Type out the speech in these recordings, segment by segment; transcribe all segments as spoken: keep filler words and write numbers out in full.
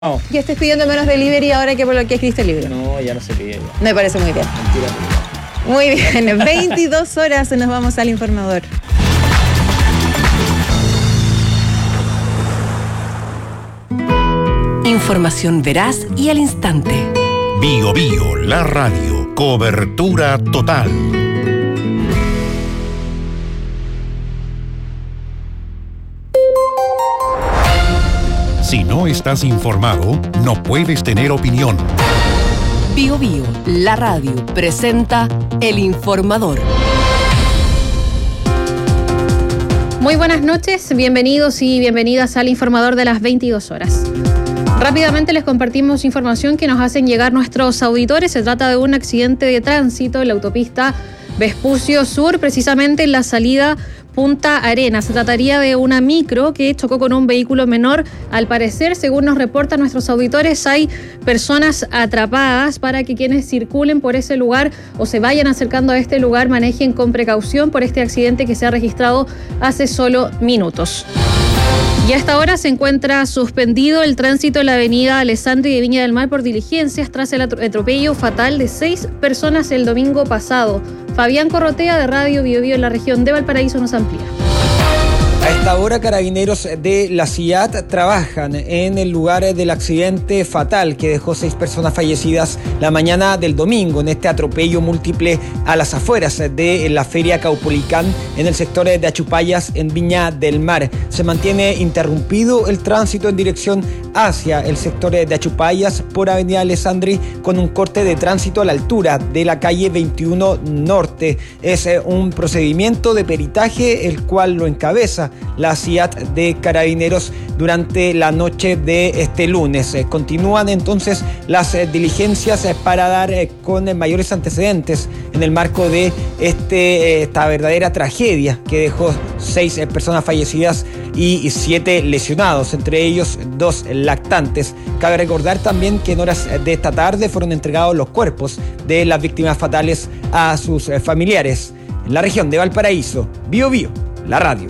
Oh. Ya estés pidiendo menos delivery ahora que por lo que escribiste el libro. No, ya no se pide ya. Me parece muy bien. Mentira. Muy bien, veintidós horas nos vamos al informador. Información veraz y al instante. Bio Bio, la radio, cobertura total. Si no estás informado, no puedes tener opinión. Bio Bio, la radio, presenta El Informador. Muy buenas noches, bienvenidos y bienvenidas al Informador de las veintidós horas. Rápidamente les compartimos información que nos hacen llegar nuestros auditores. Se trata de un accidente de tránsito en la autopista Vespucio Sur, precisamente en la salida Punta Arenas. Se trataría de una micro que chocó con un vehículo menor. Al parecer, según nos reportan nuestros auditores, hay personas atrapadas. Para que quienes circulen por ese lugar o se vayan acercando a este lugar manejen con precaución por este accidente que se ha registrado hace solo minutos. Y a esta hora se encuentra suspendido el tránsito en la avenida Alessandri de Viña del Mar por diligencias tras el atropello fatal de seis personas el domingo pasado. Fabián Corrotea de Radio Bio Bio en la región de Valparaíso nos amplía. A esta hora, carabineros de la C I A T trabajan en el lugar del accidente fatal que dejó seis personas fallecidas la mañana del domingo en este atropello múltiple a las afueras de la Feria Caupolicán en el sector de Achupayas en Viña del Mar. Se mantiene interrumpido el tránsito en dirección hacia el sector de Achupayas por Avenida Alessandri con un corte de tránsito a la altura de la calle veintiuno Norte. Es un procedimiento de peritaje el cual lo encabeza la C I A T de Carabineros durante la noche de este lunes. Eh, continúan entonces las eh, diligencias eh, para dar eh, con eh, mayores antecedentes en el marco de este, eh, esta verdadera tragedia que dejó seis eh, personas fallecidas y, y siete lesionados, entre ellos dos lactantes. Cabe recordar también que en horas de esta tarde fueron entregados los cuerpos de las víctimas fatales a sus eh, familiares. En la región de Valparaíso, Bio Bio, la radio.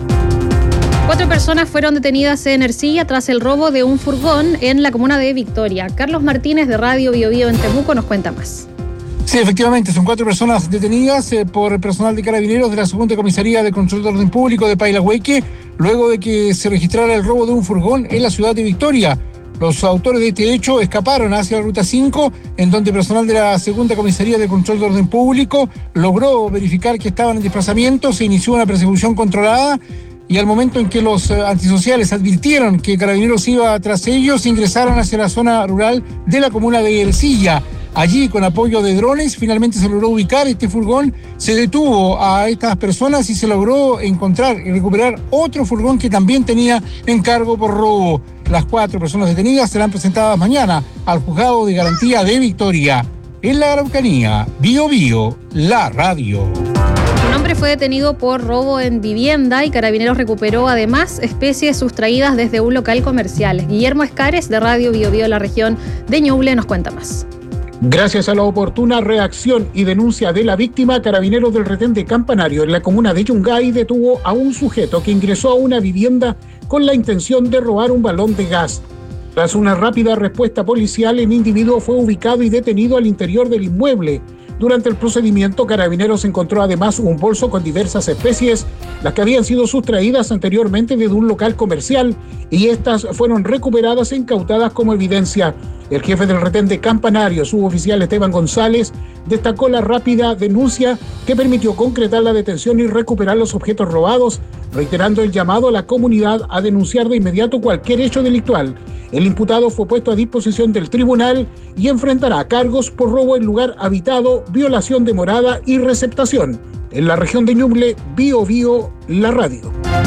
Cuatro personas fueron detenidas en Ercilla tras el robo de un furgón en la comuna de Victoria. Carlos Martínez de Radio Bio Bio en Temuco nos cuenta más. Sí, efectivamente, son cuatro personas detenidas eh, por el personal de Carabineros de la Segunda Comisaría de Control de Orden Público de Pailahueque, luego de que se registrara el robo de un furgón en la ciudad de Victoria. Los autores de este hecho escaparon hacia la Ruta cinco, en donde personal de la Segunda Comisaría de Control de Orden Público logró verificar que estaban en desplazamiento. Se inició una persecución controlada y al momento en que los antisociales advirtieron que Carabineros iba tras ellos, ingresaron hacia la zona rural de la comuna de Ercilla. Allí, con apoyo de drones, finalmente se logró ubicar este furgón, se detuvo a estas personas y se logró encontrar y recuperar otro furgón que también tenía encargo por robo. Las cuatro personas detenidas serán presentadas mañana al Juzgado de Garantía de Victoria. En la Araucanía, Bio Bio, la radio. Un hombre fue detenido por robo en vivienda y Carabineros recuperó además especies sustraídas desde un local comercial. Guillermo Escares de Radio Bio Bio en la región de Ñuble nos cuenta más. Gracias a la oportuna reacción y denuncia de la víctima, Carabineros del Retén de Campanario en la comuna de Yungay detuvo a un sujeto que ingresó a una vivienda con la intención de robar un balón de gas. Tras una rápida respuesta policial, el individuo fue ubicado y detenido al interior del inmueble. Durante el procedimiento, Carabineros encontró además un bolso con diversas especies, las que habían sido sustraídas anteriormente desde un local comercial, y estas fueron recuperadas e incautadas como evidencia. El jefe del retén de Campanario, suboficial Esteban González, destacó la rápida denuncia que permitió concretar la detención y recuperar los objetos robados, reiterando el llamado a la comunidad a denunciar de inmediato cualquier hecho delictual. El imputado fue puesto a disposición del tribunal y enfrentará cargos por robo en lugar habitado, violación de morada y receptación. En la región de Ñuble, Bio Bio, la radio.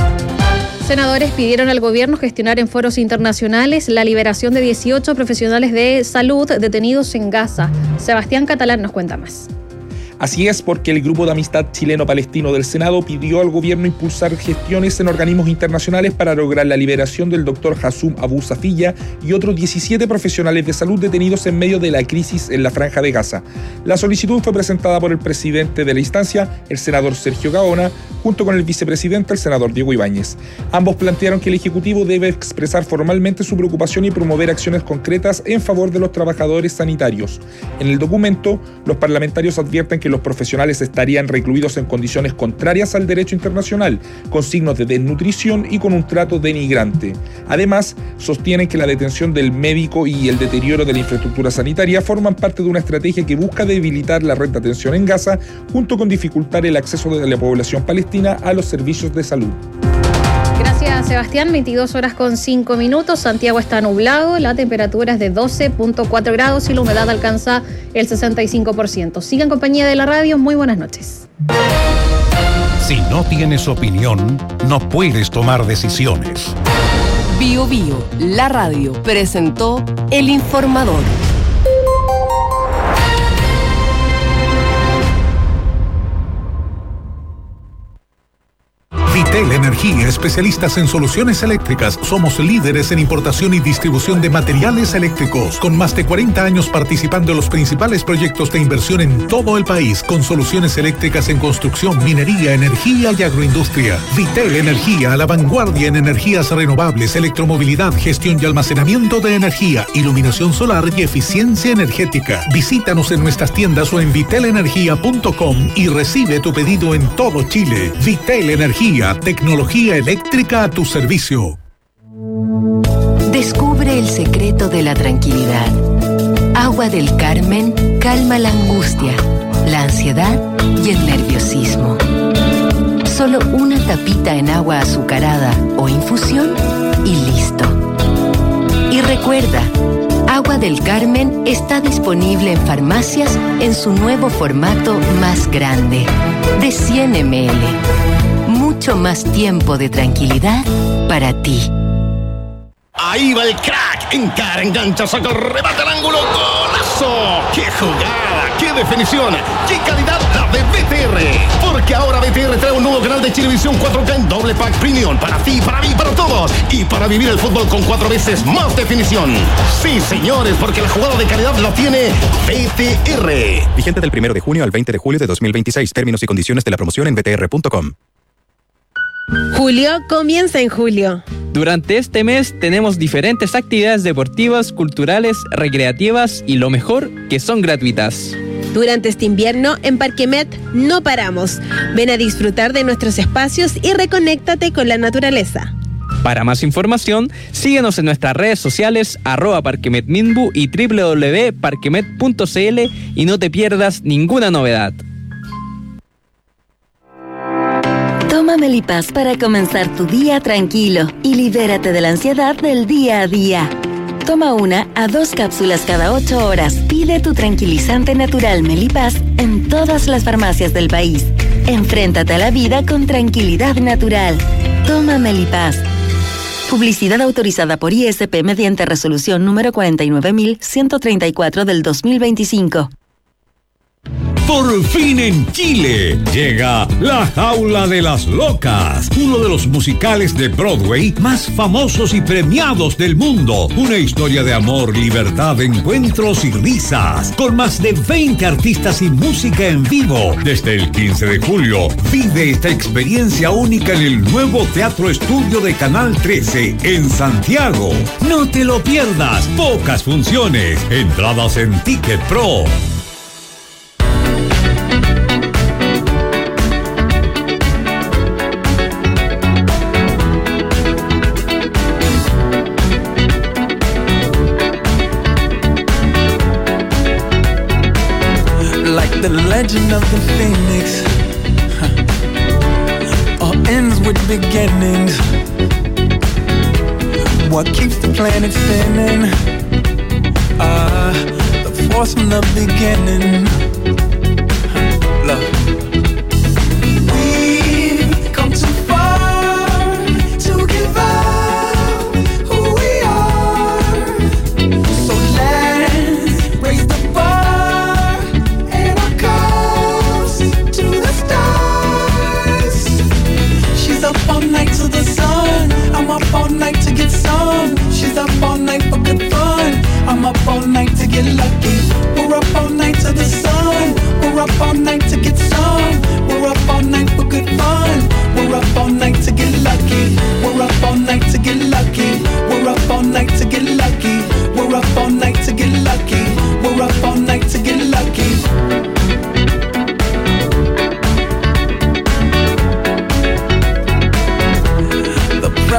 Senadores pidieron al gobierno gestionar en foros internacionales la liberación de dieciocho profesionales de salud detenidos en Gaza. Sebastián Catalán nos cuenta más. Así es, porque el Grupo de Amistad Chileno-Palestino del Senado pidió al gobierno impulsar gestiones en organismos internacionales para lograr la liberación del doctor Hassum Abu Safiyya y otros diecisiete profesionales de salud detenidos en medio de la crisis en la Franja de Gaza. La solicitud fue presentada por el presidente de la instancia, el senador Sergio Gaona, junto con el vicepresidente, el senador Diego Ibáñez. Ambos plantearon que el Ejecutivo debe expresar formalmente su preocupación y promover acciones concretas en favor de los trabajadores sanitarios. En el documento, los parlamentarios advierten que los profesionales estarían recluidos en condiciones contrarias al derecho internacional, con signos de desnutrición y con un trato denigrante. Además, sostienen que la detención del médico y el deterioro de la infraestructura sanitaria forman parte de una estrategia que busca debilitar la red de atención en Gaza, junto con dificultar el acceso de la población palestina a los servicios de salud. Gracias, Sebastián. veintidós horas con cinco minutos. Santiago está nublado, la temperatura es de doce punto cuatro grados y la humedad alcanza el sesenta y cinco por ciento. Siga en compañía de la radio. Muy buenas noches. Si no tienes opinión, no puedes tomar decisiones. Bio Bio, la radio, presentó El Informador. Vitel Energía, especialistas en soluciones eléctricas. Somos líderes en importación y distribución de materiales eléctricos, con más de cuarenta años participando en los principales proyectos de inversión en todo el país, con soluciones eléctricas en construcción, minería, energía y agroindustria. Vitel Energía, a la vanguardia en energías renovables, electromovilidad, gestión y almacenamiento de energía, iluminación solar y eficiencia energética. Visítanos en nuestras tiendas o en vitel energía punto com y recibe tu pedido en todo Chile. Vitel Energía, tecnología eléctrica a tu servicio. Descubre el secreto de la tranquilidad. Agua del Carmen calma la angustia, la ansiedad y el nerviosismo. Solo una tapita en agua azucarada o infusión y listo. Y recuerda, Agua del Carmen está disponible en farmacias en su nuevo formato más grande, de cien mililitros. Mucho más tiempo de tranquilidad para ti. Ahí va el crack, encara, engancha, saca el remate al ángulo, ¡golazo! ¡Qué jugada! ¡Qué definición! ¡Qué calidad la de B T R! Porque ahora B T R trae un nuevo canal de Chilevisión cuatro K en doble pack premium para ti, para mí, para todos, y para vivir el fútbol con cuatro veces más definición. Sí, señores, porque la jugada de calidad la tiene B T R. Vigente del primero de junio al veinte de julio de dos mil veintiséis. Términos y condiciones de la promoción en b t r punto com. Julio comienza en julio. Durante este mes tenemos diferentes actividades deportivas, culturales, recreativas y lo mejor, que son gratuitas. Durante este invierno, en Parquemet no paramos. Ven a disfrutar de nuestros espacios y reconéctate con la naturaleza. Para más información, síguenos en nuestras redes sociales, arroba parquemetminbu y doble u doble u doble u punto parquemet punto c l y no te pierdas ninguna novedad. Toma Melipaz para comenzar tu día tranquilo y libérate de la ansiedad del día a día. Toma una a dos cápsulas cada ocho horas. Pide tu tranquilizante natural Melipaz en todas las farmacias del país. Enfréntate a la vida con tranquilidad natural. Toma Melipaz. Publicidad autorizada por I S P mediante resolución número cuarenta y nueve mil ciento treinta y cuatro del dos mil veinticinco. Por fin en Chile llega La Jaula de las Locas, uno de los musicales de Broadway más famosos y premiados del mundo. Una historia de amor, libertad, encuentros y risas, con más de veinte artistas y música en vivo. Desde el quince de julio, vive esta experiencia única en el nuevo Teatro Estudio de Canal trece en Santiago. No te lo pierdas, pocas funciones, entradas en Ticket Pro. The legend of the phoenix huh. All ends with beginnings. What keeps the planet spinning? Ah, uh, the force from the beginning. Huh. Love. We've come too far to give up who we are. So let's raise the bar.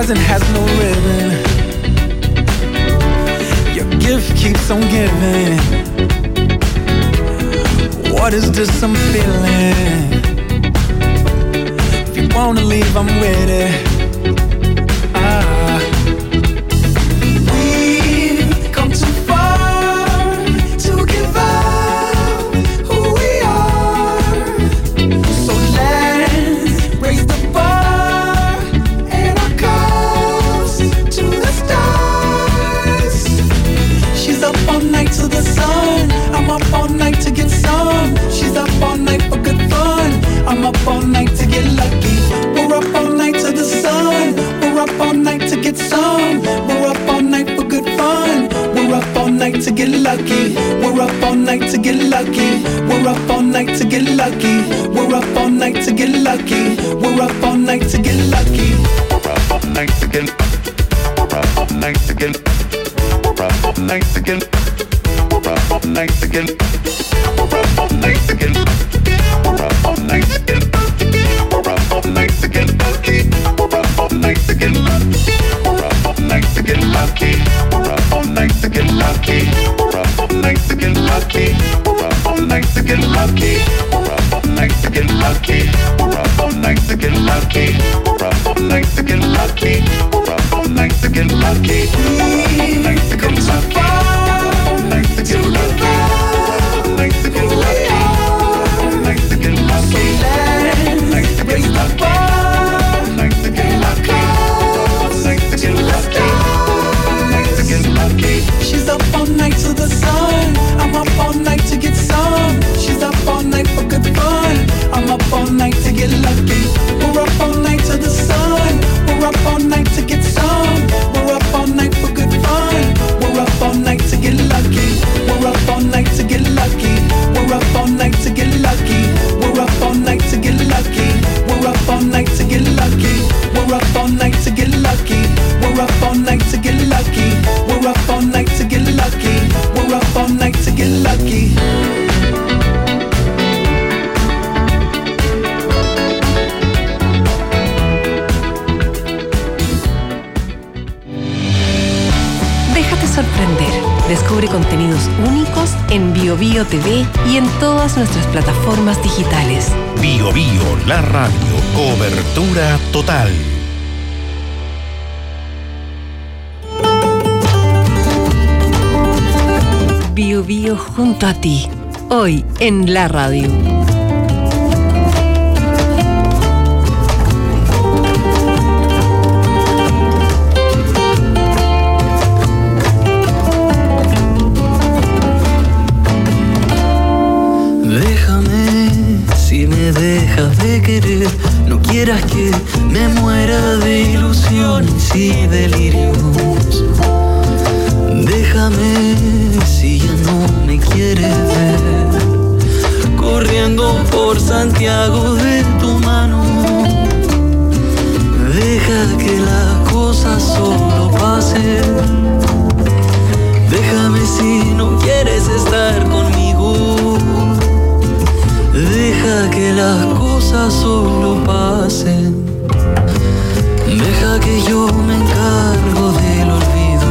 present has no ribbon. Your gift keeps on giving. What is this I'm feeling? If you wanna leave, I'm with it. Ah. We've come too far to give up who we are. So let's raise the bar and our cups to the stars. She's up all night to the sun. I'm up all night to get some. She's up all night for good fun. I'm up all night to get lucky. We're up all night to the sun. We're up all night to get some. We're up all night for good fun. We're up all night to get lucky. We're up all night to get lucky. We're up all night to get lucky. We're up all night to get lucky. We're up all night to get lucky. We're up all night to get. We're up all night to get. We're up all night to get. We're up all night to get. We're up all night to get. We're up all night to get. We're up all night to get lucky. We're up all night to get lucky. We're up all night to get lucky. We're up all night to get lucky. We're up all night to get lucky. We're up all night to get lucky. We're up all night to get lucky. We're up all night to get lucky. We're up all night to get lucky. We're up all night to get lucky. We're up all night to get lucky. To the love, like to get lucky, like to get lucky, like to raise the bar, like to get lucky, like to get lucky, like to get lucky. She's up all night to the sun. I'm up all night to get some. She's up all night for good fun. I'm up all night to get lucky. We're up all night to the sun. We're up all night to get some. We're up all night for good fun. We're up all night to get lucky. We're up all night to get lucky. We're up all night to get lucky. We're up all night to get lucky. We're up all night to get lucky. We're up all night to get lucky. We're up all night to get lucky. We're up all night to get lucky. We're up all night to get lucky. Déjate sorprender. Descubre contenidos únicos en Bio Bio T V y en todas nuestras plataformas digitales. Bio Bio, la radio. Cobertura total. Bio Bio junto a ti. Hoy en la radio. Si me dejas de querer, no quieras que me muera de ilusiones y delirios. Déjame si ya no me quieres ver, corriendo por Santiago de tu mano. Deja que las cosas solo pasen. Déjame si no quieres estar conmigo. Deja que las cosas solo pasen. Deja que yo me encargo del olvido.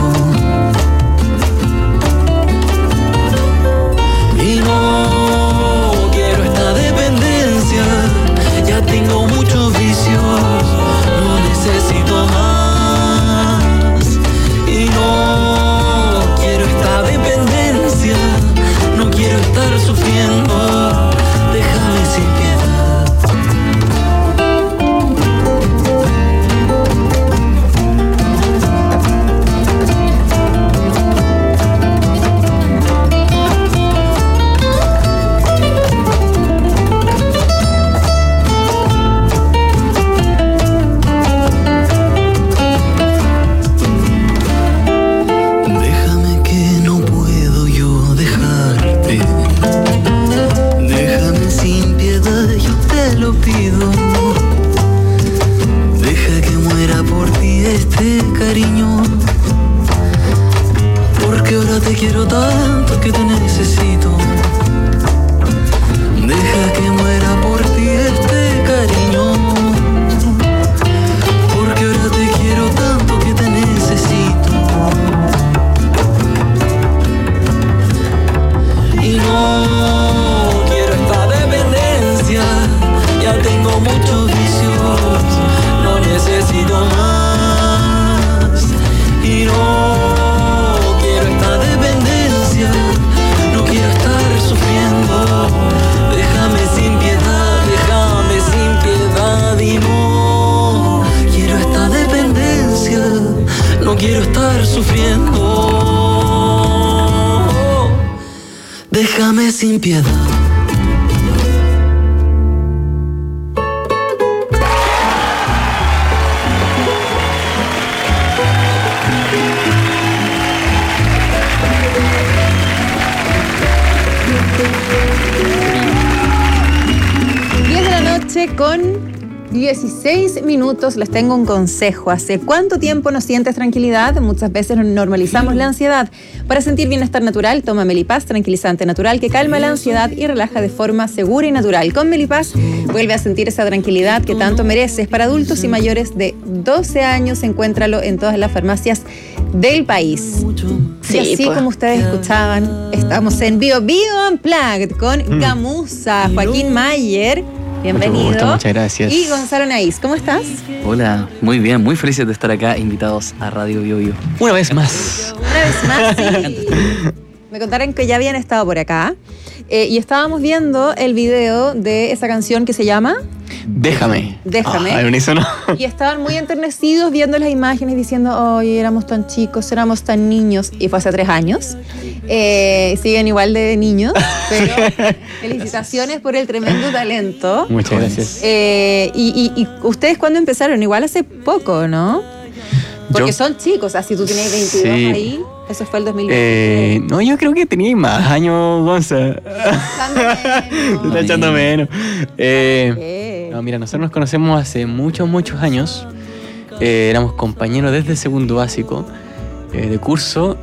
Y no quiero esta dependencia. Ya tengo muchos vicios, no necesito más. Y no quiero esta dependencia. No quiero estar sufriendo. Déjame sin piedad. Déjame que no puedo yo dejarte. Déjame sin piedad, yo te lo pido. Deja que muera por ti este cariño. Porque ahora te quiero tanto que te necesito. Deja que muera por ti este cariño. Porque ahora te quiero tanto. Déjame sin piedad. diez de la noche con dieciséis minutos. Les tengo un consejo. ¿Hace cuánto tiempo no sientes tranquilidad? Muchas veces normalizamos la ansiedad. Para sentir bienestar natural, toma Melipaz, tranquilizante natural que calma la ansiedad y relaja de forma segura y natural. Con Melipaz vuelve a sentir esa tranquilidad que tanto mereces. Para adultos y mayores de doce años, encuéntralo en todas las farmacias del país. Sí, y así pues. como ustedes escuchaban, estamos en Bio Bio Unplugged con Mm. Gamuza, Joaquín Mayer. Bienvenido. Mucho gusto, muchas gracias. Y Gonzalo Naís, ¿cómo estás? Hola, muy bien, muy felices de estar acá, invitados a Radio Bio Bio. Una vez más. Una vez más, sí. Me contaron que ya habían estado por acá eh, y estábamos viendo el video de esa canción que se llama Déjame. Déjame. Ah, al unísono. y estaban muy enternecidos viendo las imágenes diciendo, oye, éramos tan chicos, éramos tan niños, y fue hace tres años. Eh, siguen igual de niños, pero felicitaciones por el tremendo talento. Muchas gracias. Eh, y, y, y ustedes cuándo empezaron? Igual hace poco, ¿no? Porque Yo- son chicos, o sea, si tú tenías veintidós Sí. ahí, eso fue el dos mil Eh, no, yo creo que tenía más años, Gonza. Te está echando menos. Eh, no, mira, nosotros nos conocemos hace muchos, muchos años. Eh, éramos compañeros desde segundo básico eh, de curso.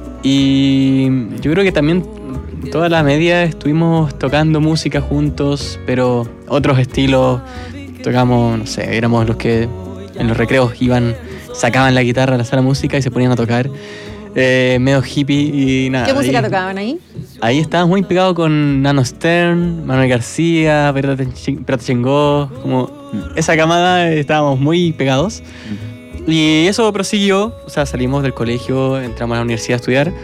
Y yo creo que también toda la media estuvimos tocando música juntos, pero otros estilos. Tocamos, no sé, éramos los que en los recreos iban, sacaban la guitarra a la sala de música y se ponían a tocar. Eh, medio hippie y nada. ¿Qué música ahí- tocaban ahí? Ahí estábamos muy pegados con Nano Stern, Manuel García, Perata Chengó, como esa camada estábamos muy pegados. Y eso prosiguió, o sea, salimos del colegio, entramos a la universidad a estudiar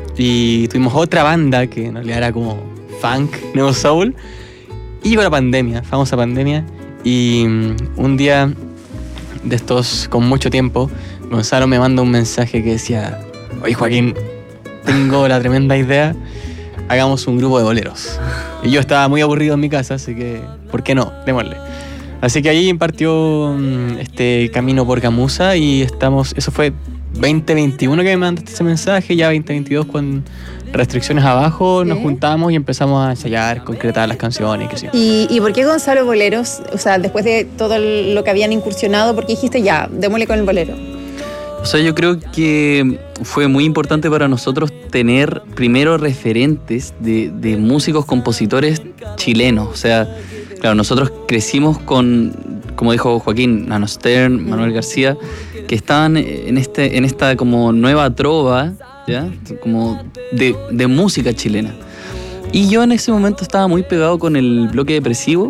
y tuvimos otra banda que en realidad era como funk, neo soul. Y llegó la pandemia, famosa pandemia, y mm, un día de estos con mucho tiempo, Gonzalo me manda un mensaje que decía: oye, Joaquín, tengo la tremenda idea, hagamos un grupo de boleros. Y yo estaba muy aburrido en mi casa, así que, ¿por qué no? Démosle. Así que ahí partió mm, este camino por Gamuza y estamos, eso fue veinte veintiuno que me mandaste ese mensaje, ya veinte veintidós con restricciones abajo, nos juntamos y empezamos a ensayar, concretar las canciones, qué sé yo. ¿Y, ¿Y por qué Gonzalo Boleros? O sea, después de todo lo que habían incursionado, ¿por qué dijiste ya, démosle con el bolero? O sea, yo creo que fue muy importante para nosotros tener primero referentes de, de músicos, compositores chilenos. O sea, claro, nosotros crecimos con, como dijo Joaquín, Nano Stern, Manuel García, que estaban en, este, en esta como nueva trova, ¿ya? Como de, de música chilena. Y yo en ese momento estaba muy pegado con el bloque depresivo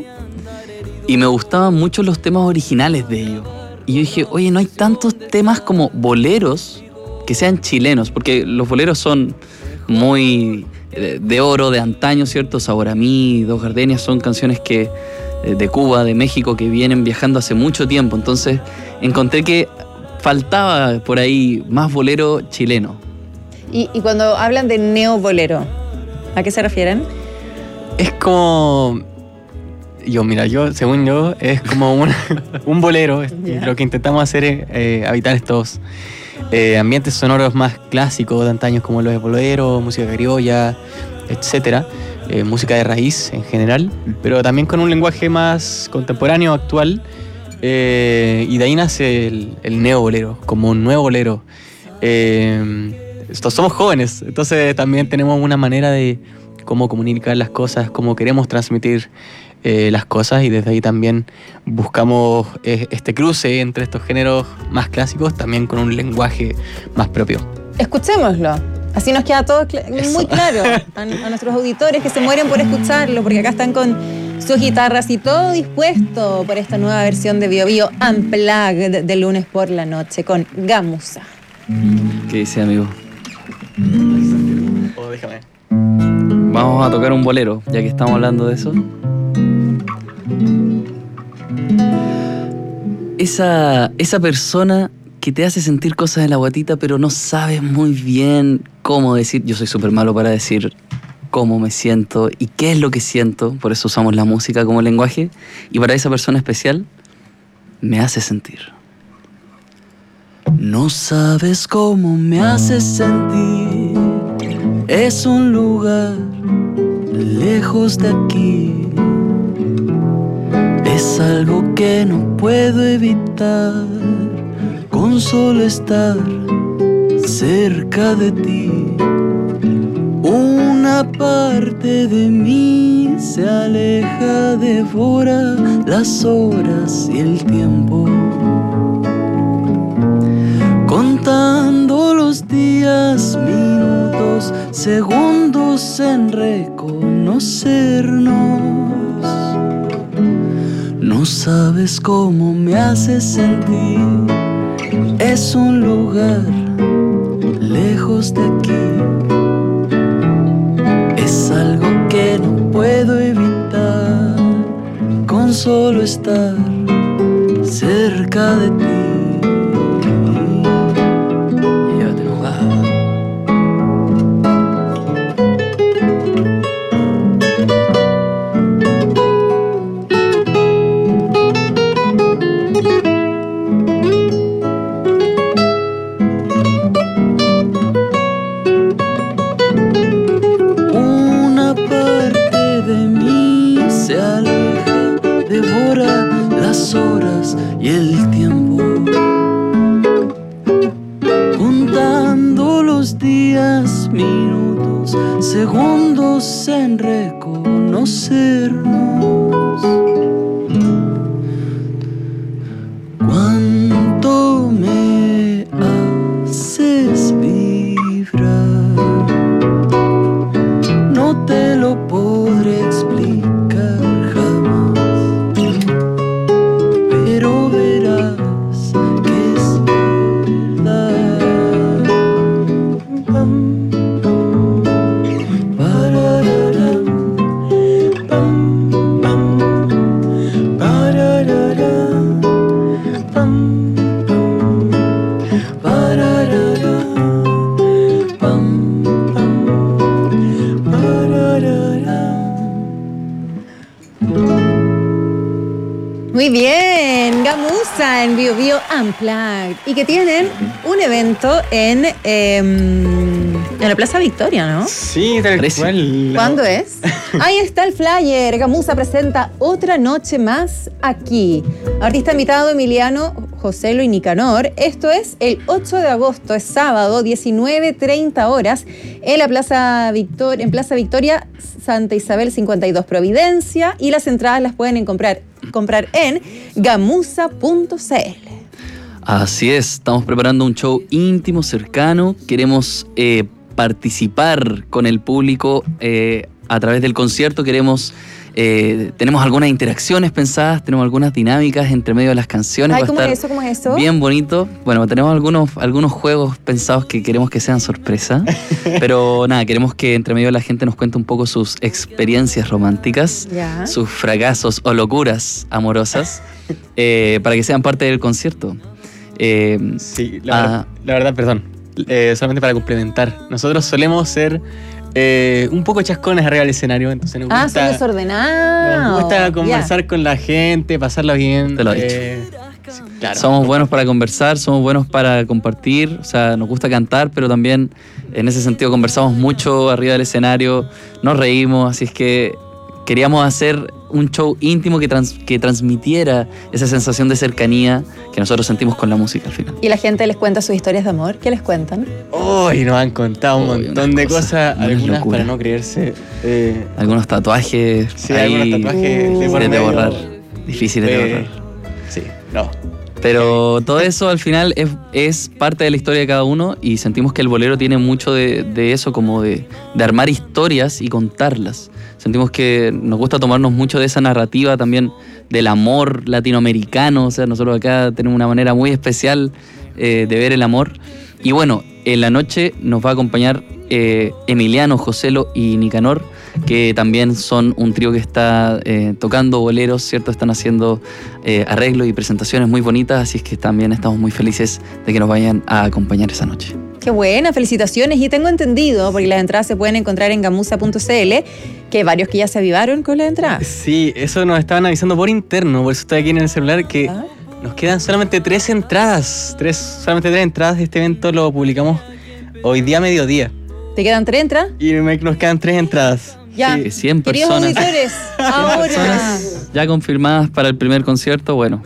y me gustaban mucho los temas originales de ellos. Y yo dije, oye, no hay tantos temas como boleros que sean chilenos, porque los boleros son muy de, de oro, de antaño, ¿cierto? Sabor a mí, Dos Gardenias, son canciones que eh, de Cuba, de México, que vienen viajando hace mucho tiempo. Entonces encontré que faltaba por ahí más bolero chileno. Y, y cuando hablan de neobolero, ¿a qué se refieren? Es como... Yo, mira, yo, según yo, es como un, un bolero. Ya. Lo que intentamos hacer es eh, habitar estos eh, ambientes sonoros más clásicos de antaños, como los de bolero, música criolla, etcétera. Eh, música de raíz en general, pero también con un lenguaje más contemporáneo, actual. Eh, y de ahí nace el, el neobolero, como un nuevo bolero. Eh, estos somos jóvenes, entonces también tenemos una manera de cómo comunicar las cosas, cómo queremos transmitir eh, las cosas, y desde ahí también buscamos eh, este cruce entre estos géneros más clásicos, también con un lenguaje más propio. Escuchémoslo. Así nos queda todo cl- muy claro a, a nuestros auditores que se mueren por escucharlo, porque acá están con sus guitarras y todo dispuesto por esta nueva versión de Bio Bio Unplugged de lunes por la noche con Gamuza. ¿Qué dice, amigo? Oh, déjame. Vamos a tocar un bolero, ya que estamos hablando de eso. Esa, esa persona que te hace sentir cosas en la guatita, pero no sabes muy bien cómo decir. Yo soy súper malo para decir cómo me siento y qué es lo que siento, por eso usamos la música como lenguaje, y para esa persona especial me hace sentir. No sabes cómo me hace sentir, es un lugar lejos de aquí, es algo que no puedo evitar, con solo estar cerca de ti. Una parte de mí se aleja, devora las horas y el tiempo, contando los días, minutos, segundos en reconocernos. No sabes cómo me hace sentir, es un lugar lejos de aquí, es algo que no puedo evitar, con solo estar cerca de ti. Horas y el tiempo, contando los días, minutos, segundos en reconocernos. Cuánto me haces vibrar, no te lo podré explicar. Muy bien, Gamuza en Bio Bio Unplugged. Y que tienen un evento en, eh, en la Plaza Victoria, ¿no? Sí, tal cual. ¿Cuándo es? Ahí está el flyer. Gamuza presenta Otra Noche Más aquí. Artista invitado Emiliano, Joselo y Nicanor. Esto es el ocho de agosto, es sábado, diecinueve treinta horas, en la Plaza Victoria, en Plaza Victoria, Santa Isabel cincuenta y dos, Providencia. Y las entradas las pueden comprar, comprar en gamuza punto c l. Así es, estamos preparando un show íntimo, cercano. Queremos eh, participar con el público eh, a través del concierto. Queremos, eh, tenemos algunas interacciones pensadas, tenemos algunas dinámicas entre medio de las canciones. Ay, Va a ¿cómo estar es eso? ¿Cómo es eso? bien bonito. Bueno, tenemos algunos, algunos juegos pensados que queremos que sean sorpresa. Pero nada, queremos que entre medio de la gente nos cuente un poco sus experiencias románticas, Ya. sus fracasos o locuras amorosas, eh, para que sean parte del concierto. Eh, sí, la, ah, verdad, la verdad, perdón, eh, solamente para complementar, nosotros solemos ser eh, un poco chascones arriba del escenario, entonces nos Ah, gusta, son desordenados. nos gusta conversar Ya. con la gente, pasarla bien. Te lo he eh, sí, claro. Somos buenos para conversar, somos buenos para compartir, o sea, nos gusta cantar, pero también en ese sentido conversamos mucho arriba del escenario, nos reímos, así es que queríamos hacer un show íntimo que, trans, que transmitiera esa sensación de cercanía que nosotros sentimos con la música al final. Y la gente les cuenta sus historias de amor. ¿Qué les cuentan? Uy, nos han contado un Uy, montón de cosa, cosas, algunas locura. para no creerse. Eh, Algunos tatuajes. sí, ahí algunos tatuajes de por difíciles de medio. borrar. Difíciles de Eh, borrar. Sí, no. Pero todo eso al final es, es parte de la historia de cada uno y sentimos que el bolero tiene mucho de, de eso, como de, de armar historias y contarlas. Sentimos que nos gusta tomarnos mucho de esa narrativa también del amor latinoamericano, o sea, nosotros acá tenemos una manera muy especial eh, de ver el amor. Y bueno, en la noche nos va a acompañar eh, Emiliano, Joselo y Nicanor, que también son un trío que está eh, tocando boleros, ¿cierto? Están haciendo eh, arreglos y presentaciones muy bonitas, así es que también estamos muy felices de que nos vayan a acompañar esa noche. Qué buena, felicitaciones. Y tengo entendido, porque las entradas se pueden encontrar en gamusa punto c l, que hay varios que ya se avivaron con las entradas. Sí, eso nos estaban avisando por interno, por eso estoy aquí en el celular, que ¿Ah? nos quedan solamente tres entradas. Tres, solamente tres entradas de este evento, lo publicamos hoy día a mediodía. ¿Te quedan tres entradas? Y me- nos quedan tres entradas. Ya. Sí, cien Queridos personas. auditores, ahora. Personas ya confirmadas para el primer concierto, bueno.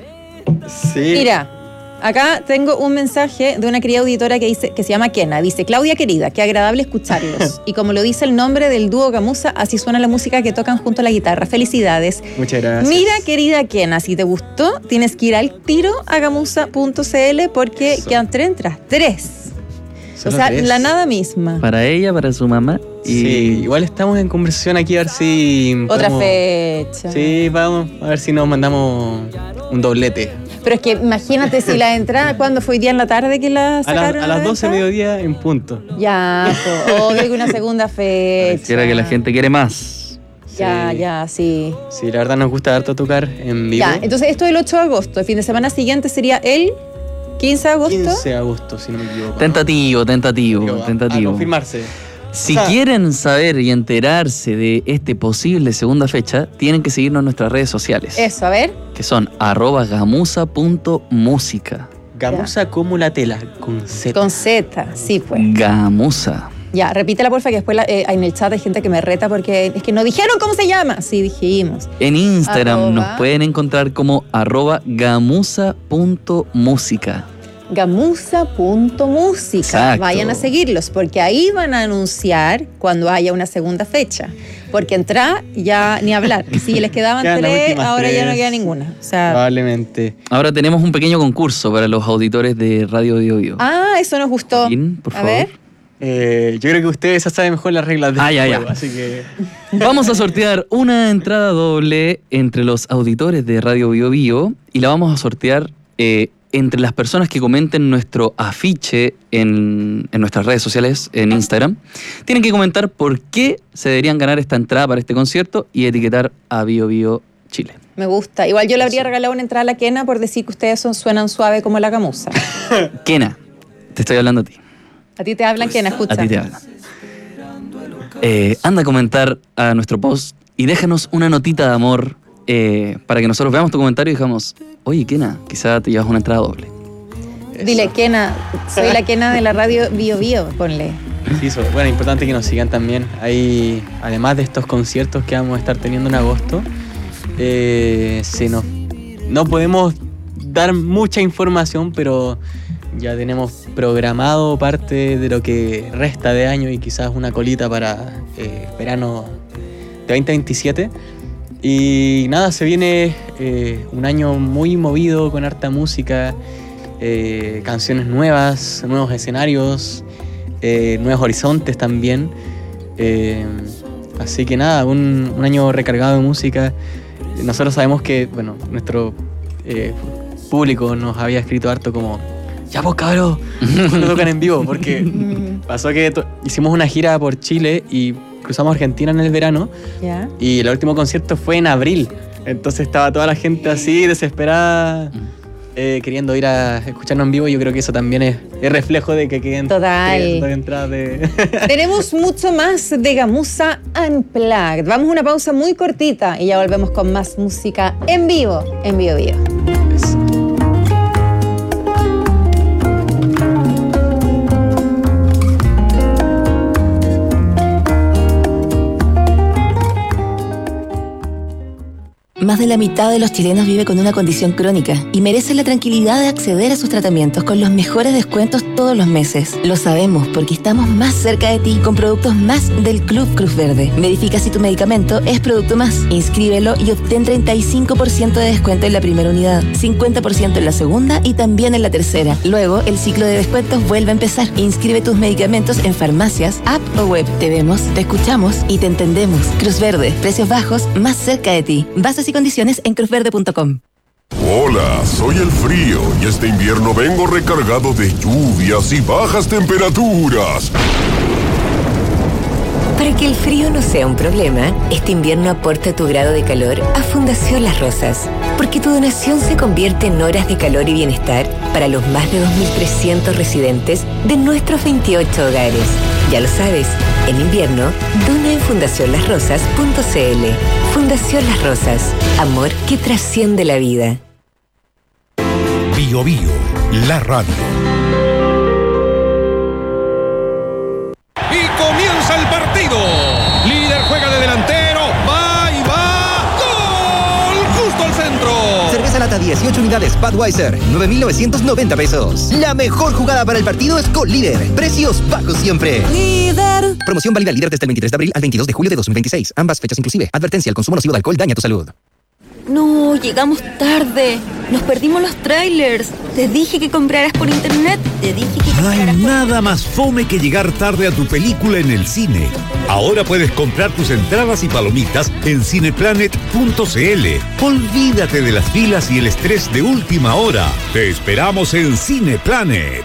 Sí. Mira, acá tengo un mensaje de una querida auditora que dice que se llama Kena. Dice: Claudia querida, qué agradable escucharlos. Y como lo dice el nombre del dúo Gamusa, así suena la música que tocan junto a la guitarra. Felicidades. Muchas gracias. Mira, querida Kena, si te gustó, tienes que ir al tiro a gamusa punto c l porque Eso. quedan tres entradas. Tres. Solo o sea, tres. la nada misma. Para ella, para su mamá. Y Sí, igual estamos en conversación aquí a ver si... Otra podemos- fecha. Sí, vamos a ver si nos mandamos un doblete. Pero es que imagínate si la entrada, ¿cuándo fue hoy día en la tarde que la A, la- sacaron? a la las doce de venta? mediodía en punto. Ya, po, obvio que una segunda fecha. pareciera que la gente quiere más. Ya, Sí. ya, sí. Sí, la verdad nos gusta harto tocar en vivo. Ya, entonces esto es el ocho de agosto. El fin de semana siguiente sería el quince de agosto. quince de agosto, si no me equivoco. ¿no? Tentativo, tentativo, Pero a- A tentativo. confirmarse. Si O sea, quieren saber y enterarse de este posible segunda fecha, tienen que seguirnos en nuestras redes sociales, Eso, a ver. que son arroba gamusa punto música. Gamusa como la tela, con Z. Con Z, sí, pues. Gamusa. Ya, repítela, porfa, que después la- eh, en el chat hay gente que me reta porque es que no dijeron cómo se llama. Sí, dijimos. En Instagram Arroba. nos pueden encontrar como arroba gamusa punto música. gamusa punto música. Exacto. Vayan a seguirlos porque ahí van a anunciar cuando haya una segunda fecha. Porque entrar ya ni hablar. Si les quedaban Quedan las tres, últimas ahora ya no tres. queda ninguna. O sea, Probablemente. Ahora tenemos un pequeño concurso para los auditores de Radio Bio Bio. ah, eso nos gustó. Joaquín, por A favor. ver. Eh, yo creo que ustedes ya saben mejor las reglas del Ah, ya, ya. juego, así que... Vamos a sortear una entrada doble entre los auditores de Radio Bio Bio y la vamos a sortear eh, entre las personas que comenten nuestro afiche en, en nuestras redes sociales, en Instagram. Tienen que comentar por qué se deberían ganar esta entrada para este concierto y etiquetar a Bio Bio Chile. Me gusta. Igual yo le habría regalado una entrada a la Kena por decir que ustedes son, suenan suave como la gamusa. Kena, te estoy hablando a ti. A ti te hablan, Kena, escucha. A ti te hablan. Eh, anda a comentar a nuestro post y déjanos una notita de amor eh, para que nosotros veamos tu comentario y digamos, oye, Kena, quizá te llevas una entrada doble. Dile, Kena, soy la Kena de la radio Bio Bio, ponle. Sí, eso. Bueno, importante que nos sigan también. Hay, además de estos conciertos que vamos a estar teniendo en agosto, eh, se nos, no podemos dar mucha información, pero ya tenemos programado parte de lo que resta de año y quizás una colita para eh, verano de veinte veintisiete. Y nada, se viene eh, un año muy movido con harta música, eh, canciones nuevas, nuevos escenarios, eh, nuevos horizontes también. Eh, así que nada, un, un año recargado de música. Nosotros sabemos que, bueno, nuestro eh, público nos había escrito harto como, ya pues cabrón, ¿cuándo tocan en vivo? Porque pasó que to- hicimos una gira por Chile y cruzamos Argentina en el verano ¿Ya? y el último concierto fue en abril. Entonces estaba toda la gente así, desesperada, eh, queriendo ir a escucharnos en vivo. Y yo creo que eso también es, es reflejo de que queden Total. queden de entrada de... Tenemos mucho más de Gamusa Unplugged. Vamos a una pausa muy cortita y ya volvemos con más música en vivo, en Bio Bio. Más de la mitad de los chilenos vive con una condición crónica y merece la tranquilidad de acceder a sus tratamientos con los mejores descuentos todos los meses. Lo sabemos porque estamos más cerca de ti con productos más del Club Cruz Verde. Verifica si tu medicamento es producto más. Inscríbelo y obtén treinta y cinco por ciento de descuento en la primera unidad, cincuenta por ciento en la segunda y también en la tercera. Luego, el ciclo de descuentos vuelve a empezar. Inscribe tus medicamentos en farmacias, app o web. Te vemos, te escuchamos y te entendemos. Cruz Verde, precios bajos más cerca de ti. Bases y condiciones en cruz verde punto com. Hola, soy el frío y este invierno vengo recargado de lluvias y bajas temperaturas. Para que el frío no sea un problema, este invierno aporta tu grado de calor a Fundación Las Rosas, porque tu donación se convierte en horas de calor y bienestar para los más de dos mil trescientos residentes de nuestros veintiocho hogares. Ya lo sabes, en invierno, dona en fundación las rosas punto c l. Fundación Las Rosas, amor que trasciende la vida. Bio Bio, la radio. Y comienza el partido. Líder juega de delantero. Va y va. ¡Gol! Justo al centro. Cerveza lata dieciocho unidades Budweiser, nueve mil novecientos noventa pesos. La mejor jugada para el partido es con Líder. Precios bajos siempre. Líder. Promoción válida Líder desde el veintitrés de abril al veintidós de julio de dos mil veintiséis. Ambas fechas inclusive. Advertencia: el consumo nocivo de alcohol daña tu salud. No, llegamos tarde. Nos perdimos los trailers. Te dije que compraras por internet. Te dije que No hay compraras por... nada más fome que llegar tarde a tu película en el cine. Ahora puedes comprar tus entradas y palomitas en cineplanet punto c l. Olvídate de las filas y el estrés de última hora. Te esperamos en Cineplanet.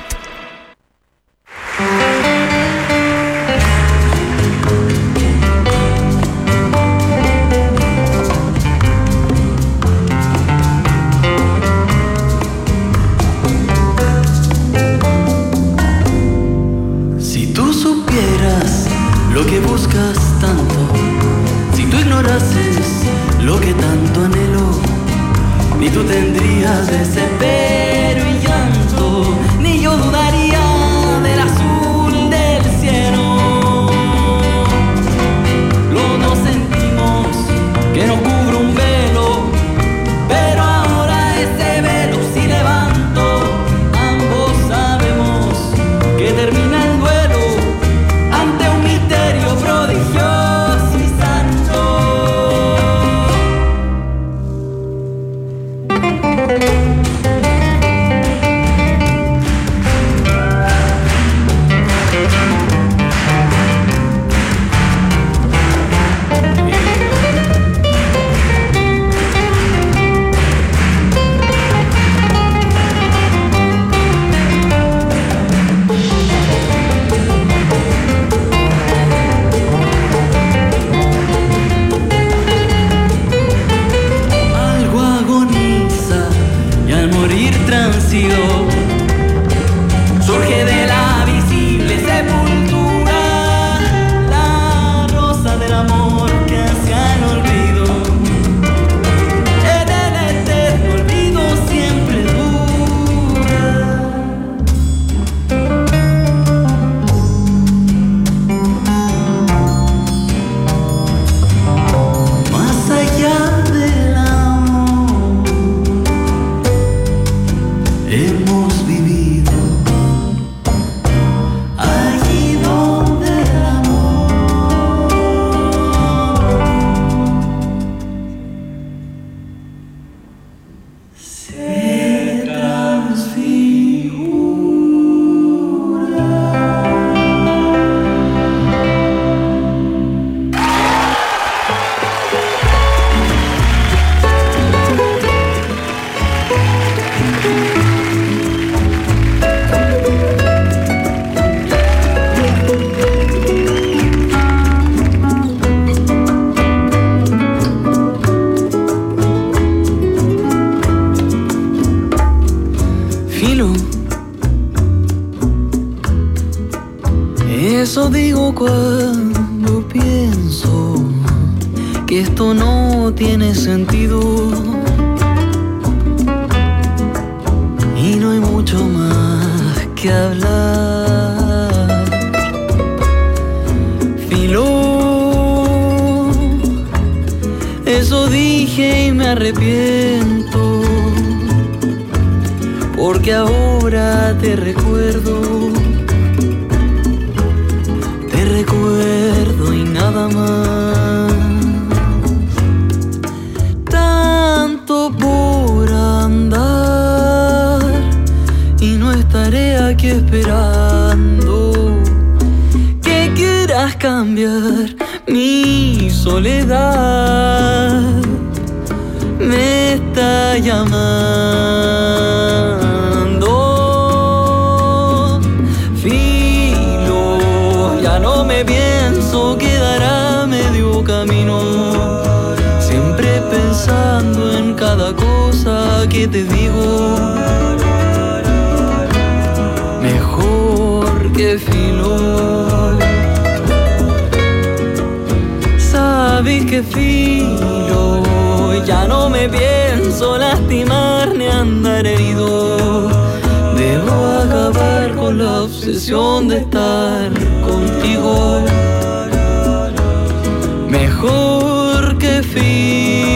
Si tú supieras lo que buscas tanto, si tú ignorases lo que tanto anhelo, ni tú tendrías desespero y llanto, ni yo dudaría del azul del cielo. Los dos sentimos que nos cubre un velo, pero ahora ese velo si levanto, ambos sabemos que termina el duelo ante un misterio prodigioso y santo. Algo agoniza y al morir transido surge de la visible sepultura la rosa del amor que hacia el olvido, en el eterno olvido siempre dura. Más allá del amor hemos vivido, allí donde el amor se transfigura. Filo, eso digo cuando pienso que esto no tiene sentido y no hay mucho más que hablar. Filo, eso dije y me arrepiento, porque ahora te recuerdo, te recuerdo y nada más. Tanto por andar y no estaré aquí esperando que quieras cambiar mi soledad. Me está llamando. Filo, ya no me pienso quedar camino, siempre pensando en cada cosa que te digo. Mejor que filo, sabes que filo, ya no me pienso lastimar ni andar herido. Debo acabar con la obsesión de estar contigo. Mejor que filo.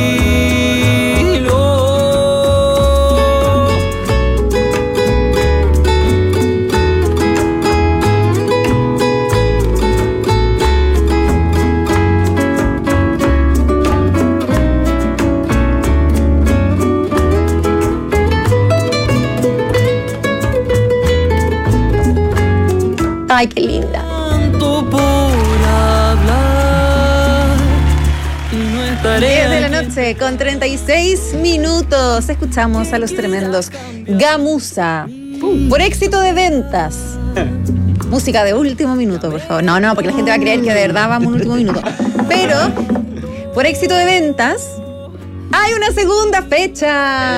Ay, qué linda. Tanto por hablar y no estaré diez de la aquí. noche con treinta y seis minutos. Escuchamos a los tremendos Gamuza. Por éxito de ventas. Música de último minuto, por favor. No, no, porque la gente va a creer que de verdad vamos en último minuto. Pero, por éxito de ventas, hay una segunda fecha.